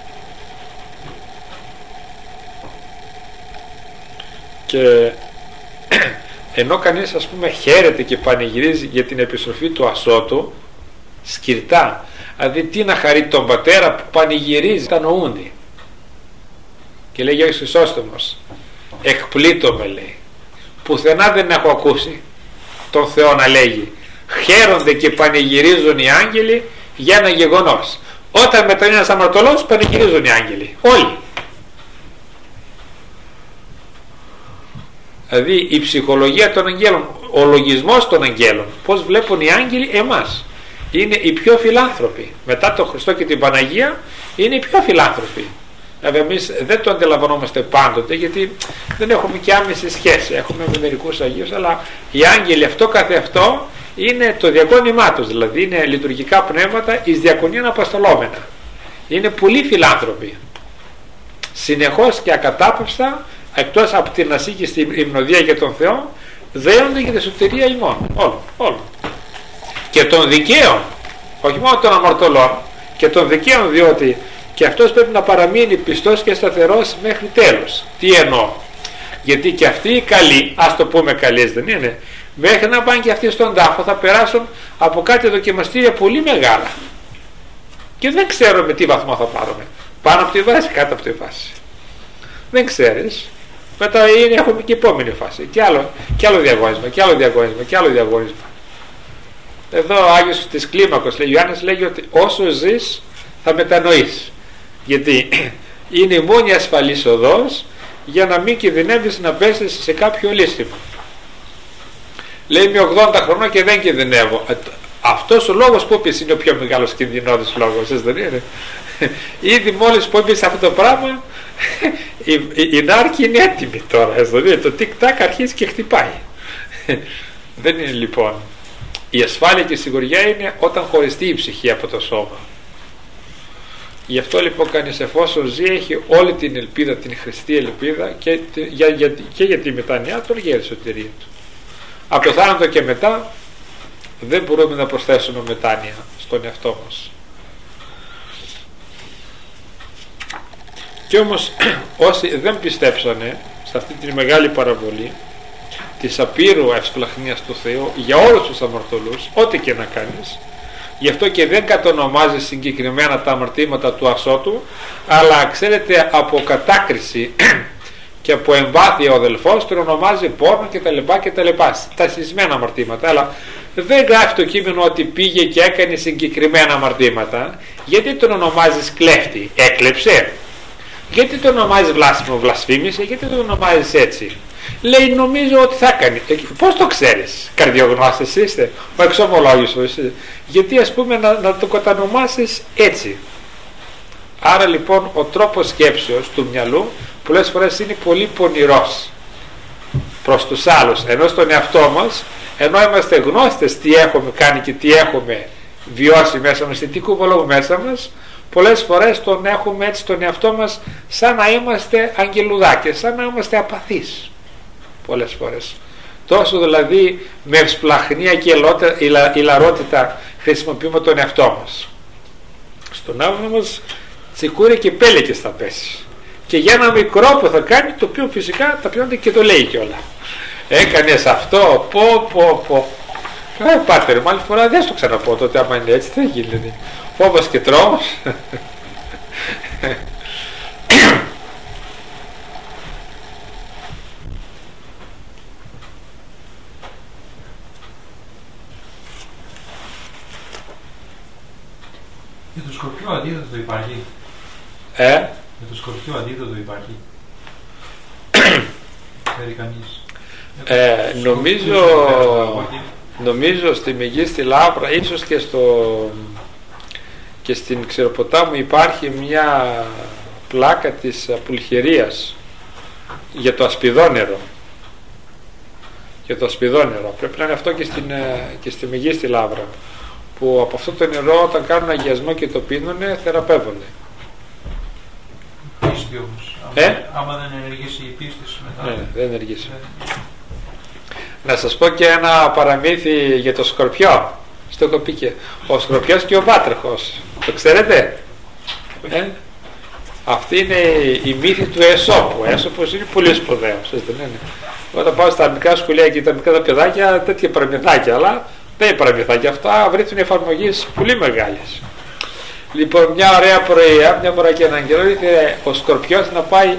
Και ενώ κανείς ας πούμε χαίρεται και πανηγυρίζει για την επιστροφή του ασώτου, σκυρτά, δηλαδή τι να χαρεί τον πατέρα που πανηγυρίζει, τα νοούντι. Και λέει Γιώργος Χρυσόστομος, εκπλήττομαι λέει, πουθενά δεν έχω ακούσει τον Θεό να λέγει χαίρονται και πανηγυρίζουν οι άγγελοι για ένα γεγονός. Όταν μετανεί ένας αμαρτωλός πανηγυρίζουν οι άγγελοι, όλοι. Δηλαδή η ψυχολογία των αγγέλων, ο λογισμός των αγγέλων, πώς βλέπουν οι άγγελοι εμάς, είναι οι πιο φιλάνθρωποι. Μετά τον Χριστό και την Παναγία είναι οι πιο φιλάνθρωποι. Βέβαια εμείς δεν το αντιλαμβανόμαστε πάντοτε, γιατί δεν έχουμε και άμεση σχέση, έχουμε με μερικούς Αγίους, αλλά οι άγγελοι αυτό καθεαυτό είναι το διακόνημά τους, δηλαδή είναι λειτουργικά πνεύματα εις διακονίαν αποστολόμενα. Είναι πολύ φιλάνθρωποι, συνεχώς και ακατάπαυστα, εκτός από την ασήκιστη υμνοδία για τον Θεό, δέονται για τη σωτηρία ημών, όλων. Και των δικαίων, όχι μόνο των αμαρτωλών, και των δικαίων, διότι και αυτός πρέπει να παραμείνει πιστός και σταθερός μέχρι τέλος. Τι εννοώ? Γιατί και αυτοί οι καλοί, ας το πούμε καλές δεν είναι, μέχρι να πάνε και αυτοί στον τάφο θα περάσουν από κάτι δοκιμαστήρια πολύ μεγάλα. Και δεν ξέρω με τι βαθμό θα πάρουμε. Πάνω από τη βάση, κάτω από τη βάση. Δεν ξέρεις. Μετά έχουμε και επόμενη φάση. Και άλλο διαγώνισμα, και άλλο διαγώνισμα, και άλλο διαγώνισμα. Εδώ ο Άγιος της Κλίμακος, λέει, Ιωάννης λέγει ότι όσο ζεις θα μετανοείς. Γιατί είναι η μόνη ασφαλής οδός για να μην κινδυνεύεις να πέσεις σε κάποιο λύστημα. Λέει είμαι 80 χρονών και δεν κινδυνεύω. Αυτός ο λόγος που είπες είναι ο πιο μεγάλος κινδυνώδης λόγος, δεν είναι? Ήδη μόλις που είπες αυτό το πράγμα, η νάρκη είναι έτοιμη τώρα, δηλαδή το τικ-τάκ αρχίζει και χτυπάει. Δεν είναι λοιπόν. Η ασφάλεια και η σιγουριά είναι όταν χωριστεί η ψυχή από το σώμα. Γι' αυτό λοιπόν κανείς εφόσον ζει έχει όλη την ελπίδα, την χρηστή ελπίδα και για τη μετάνοιά του και για τη σωτηρία του. Από το θάνατο και μετά δεν μπορούμε να προσθέσουμε μετάνοια στον εαυτό μας. Και όμως όσοι δεν πιστέψανε σε αυτή τη μεγάλη παραβολή της απείρου ευσπλαχνίας του Θεού για όλους τους αμαρτωλούς, ό,τι και να κάνεις, γι' αυτό και δεν κατονομάζει συγκεκριμένα τα αμαρτήματα του ασώτου, αλλά ξέρετε από κατάκριση και από εμβάθεια ο αδελφός τον ονομάζει πόρνο κτλ. Τα σεισμένα αμαρτήματα. Αλλά δεν γράφει το κείμενο ότι πήγε και έκανε συγκεκριμένα αμαρτήματα. Γιατί τον ονομάζεις κλέφτη? Έκλεψε. Γιατί τον ονομάζεις βλάσφημο? Βλασφήμισε. Γιατί τον ονομάζεις έτσι? Λέει, νομίζω ότι θα έκανε. Πώς το ξέρεις? Καρδιογνώστης είστε? Ο εξομολόγιος είσαι? Γιατί ας πούμε να το κατανομάσεις έτσι? Άρα λοιπόν ο τρόπος σκέψεως του μυαλού πολλές φορές είναι πολύ πονηρός προς τους άλλους, ενώ στον εαυτό μας, ενώ είμαστε γνώστες τι έχουμε κάνει και τι έχουμε βιώσει μέσα μας, τι κουβαλούμε μέσα μας, πολλές φορές τον έχουμε έτσι τον εαυτό μας σαν να είμαστε αγγελουδάκες, σαν να είμαστε απαθείς πολλές φορές. Τόσο δηλαδή με ευσπλαχνία και ηλαρότητα χρησιμοποιούμε τον εαυτό μας. Στον άβονα μας τσικούρι και πέλεκες θα πέσει. Και για ένα μικρό που θα κάνει, το οποίο φυσικά τα πιόνται και το λέει κιόλα. Έκανες αυτό, πω. Πάτερ, άλλη φορά δεν στο ξαναπώ τότε, άμα είναι έτσι, δεν γίνεται. Φόβος και τρόμος. Για το σκορπιό αντίδοτο υπάρχει? Για το σκορπιό αντίδοτο υπάρχει? Ξέρει κανείς? Νομίζω στη Μεγίστη Λαύρα, ίσως και στην Ξεροποτάμου υπάρχει μια πλάκα της Πουλχερίας για το ασπιδόνερο. Για το ασπιδόνερο. Πρέπει να είναι αυτό και στη Μεγίστη Λαύρα, που από αυτό το νερό όταν κάνουν αγιασμό και το πίνουνε θεραπεύονται. Πίστη όμως. Άμα δεν ενεργήσει η πίστη μετά. Ναι, δεν ενεργήσει. Να σας πω και ένα παραμύθι για το σκορπιό. Στο έχω πει και ο σκορπιός και ο βάτραχος. Το ξέρετε? Αυτή είναι η μύθη του Αισόπου. Ο Αισόπος είναι πολύ σπουδαίος. Όταν πάω στα μικρά σχολεία και τα μικρά τα παιδάκια, τέτοια παραμυθάκια, αλλά δεν είναι παραμυθάκια αυτά, βρίσκουν εφαρμογές πολύ μεγάλες. Λοιπόν, μια ωραία πρωία, μια φορά και έναν καιρό, ήρθε ο σκορπιός να πάει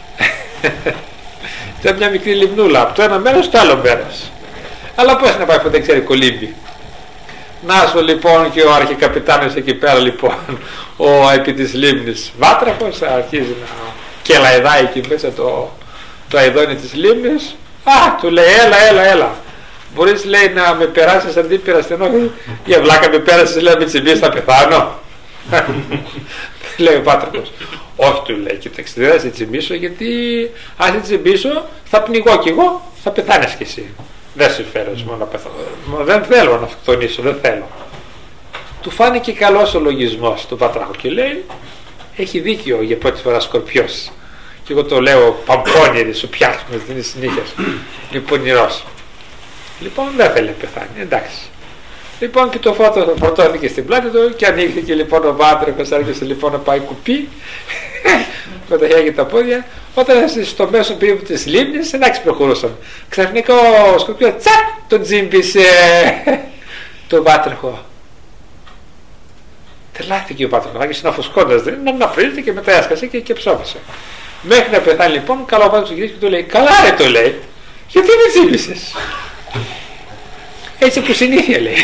σε μια μικρή λιμνούλα, από το ένα μέρος στο άλλο μέρος. Αλλά πώς να πάει που δεν ξέρει κολύμπι? Να σου λοιπόν και ο αρχικαπιτάνος εκεί πέρα λοιπόν, ο επί της λίμνης βάτραχος, αρχίζει να κελαϊδάει εκεί μέσα το αηδόνι της λίμνης. Του λέει, έλα. Μπορείς, λέει, να με περάσεις αντίπειρα στενό? Για βλάκα με πέρασες, λέει, με τσιμπήσεις, θα πεθάνω? Λέει ο βάτραχος. Όχι, του λέει, κοιτάξτε, δεν θα σε τσιμπήσω, γιατί αν σε τσιμπήσω θα πνιγώ κι εγώ, θα πεθάνεις κι εσύ. Δεν σου φέρω μόνο να πεθάνω. Δεν θέλω να αυτοκτονήσω, δεν θέλω. Του φάνηκε καλός ο λογισμός του βάτραχου και λέει, έχει δίκιο για πρώτη φορά σκορπιός. Και εγώ το λέω παμπώνιρη, σου πιάσουμε, δεν είναι συνήθεια. Είναι πονηρός. Λοιπόν, δεν θέλει να πεθάνει, εντάξει. Λοιπόν, και το φορτώθηκε στην πλάτη του και ανοίχθηκε λοιπόν ο βάτραχος, άρχισε λοιπόν να πάει κουπί με τα χέρια και τα πόδια. Όταν στο μέσο πήρα της λίμνης, εντάξει, προχωρούσαν. Ξαφνικά ο σκορπιός τον τζίμπησε το βάτραχο. Τρελάθηκε ο βάτραχος, άρχισε να φουσκώντας, να πρίζεται και μετά έσκασε και ψόφισε. Μέχρι να πεθάνει λοιπόν, καλά ο βάτραχος γυρίζει και του λέει, καλά ρε, το λέει, γιατί με τζίμπησες? Έτσι που συνήθεια, λέει.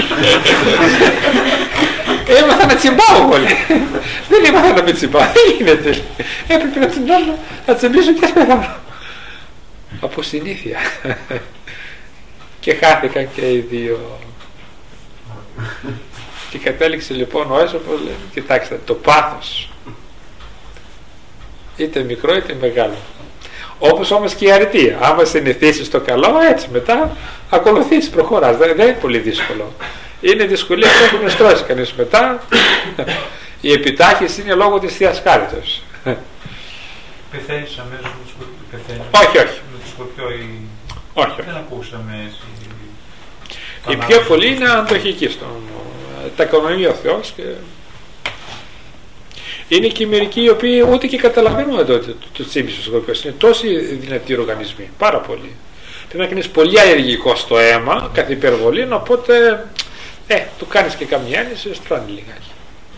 Έμαθα να τσιμπάω εγώ, λέει. Δεν έμαθα να με τσιμπάω, δεν γίνεται. Έπρεπε να τσιμπάω, να τσιμπήσω και πεθάνω. Από συνήθεια. Και χάθηκαν και οι δύο. Και κατέληξε λοιπόν ο Αίσοπος, λέει, κοιτάξτε, το πάθος, είτε μικρό είτε μεγάλο. Όπως όμως και η αρετία. Άμα συνηθίσεις το καλό, έτσι μετά ακολουθείς, προχωράς. Δεν είναι πολύ δύσκολο. Είναι δυσκολία που έχουν στρώσει κανείς μετά. Η επιτάχυση είναι λόγω της Θείας Χάριτος. Πεθαίνεις αμέσως με το σκορπιό? Όχι. Με το σκορπιό όχι. Δεν ακούσαμε. Οι πιο πολλοί είναι αντοχικοί στον. Τα οικονομεί ο Θεός και... Είναι και μερικοί οι οποίοι ούτε και καταλαβαίνουν ότι το τσίμπησε ο σκορπιός. Είναι τόσοι δυνατοί οργανισμοί, πάρα πολλοί. Πρέπει να κάνεις πολύ αλλεργικό στο αίμα, καθ' υπερβολή, οπότε του κάνεις και καμιά έννοια, στρώνει λιγάκι.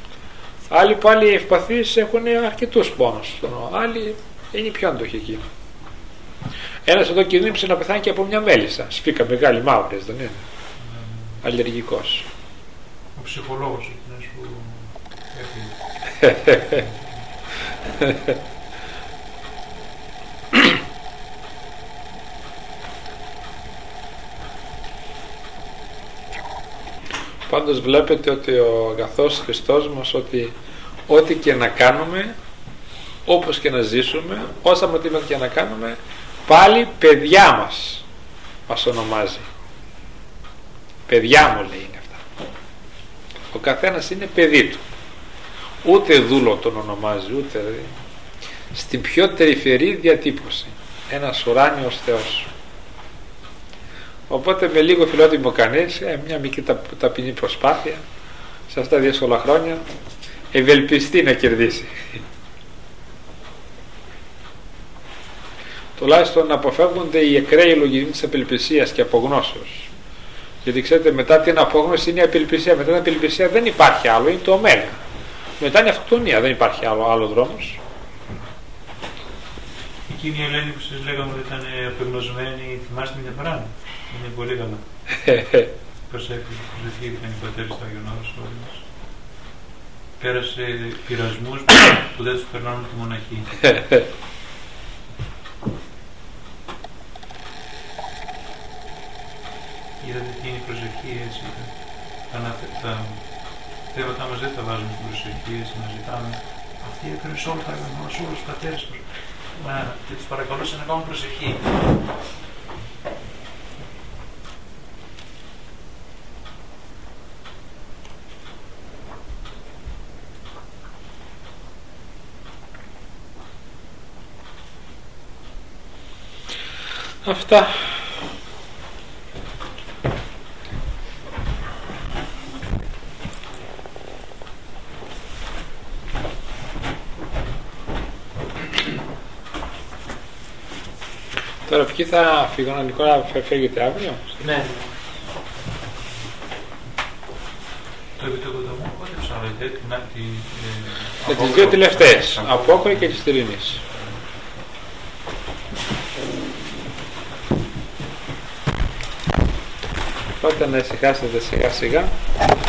Άλλοι πάλι ευπαθείς έχουν αρκετούς πόνους, άλλοι είναι πιο αντοχικοί. Ένας εδώ κινδύνευσε να πεθάνει και από μια μέλισσα. Σφίκα μεγάλη μαύρη, δεν είναι? Αλλεργικός. Ο ψυχολόγος που έχει. Πάντως βλέπετε ότι ο αγαθός Χριστός μας, ότι ό,τι και να κάνουμε, όπως και να ζήσουμε, όσα μοτίβα και να κάνουμε, πάλι παιδιά μας ονομάζει. Παιδιά μου, λέει, είναι αυτά. Ο καθένας είναι παιδί του. Ούτε δούλο τον ονομάζει, ούτε στην πιο τεριφερή διατύπωση. Ένας ουράνιος Θεός. Οπότε με λίγο φιλότιμο κανείς, μια μικρή ταπεινή προσπάθεια σε αυτά τα δύσκολα χρόνια, ευελπιστεί να κερδίσει. Τουλάχιστον να αποφεύγονται οι εκραίοι λογισμοί της απελπισίας και απογνώσεως. Γιατί ξέρετε, μετά την απόγνωση είναι η απελπισία. Μετά την απελπισία δεν υπάρχει άλλο, είναι το ωμέγα. Μετά είναι η αυτοκτονία, δεν υπάρχει άλλο δρόμος. Εκείνη η Ελένη που σας λέγαμε ότι ήταν απεγνωσμένη, θυμάστε μια φορά? Είναι πολύ καλά. Προσεύχθηκαν οι πατέρες του Άγιον Όρος όλοι μας. Πέρασε πειρασμούς που δεν τους περνάνε τη μοναχή. Είδατε τι είναι η προσευχή, έτσι. Τα θέματα μας δεν τα βάζουμε στην προσευχή, έτσι να ζητάμε. Αυτοί έκαναν σε όλα τα Άγιον Όρος, όλους τους πατέρες τους. Και τους παρακαλούσα να κάνουν προσευχή. Αυτά. Τώρα ποιοι θα φύγουν, Νικόλα, φεύγετε αύριο? Ναι. Το επιτοκοντομό πότε ψάρετε? Με τις δύο τελευταίες, Απόκοη και της Τυρινής. Οπότε να ησυχάσετε σιγά σιγά.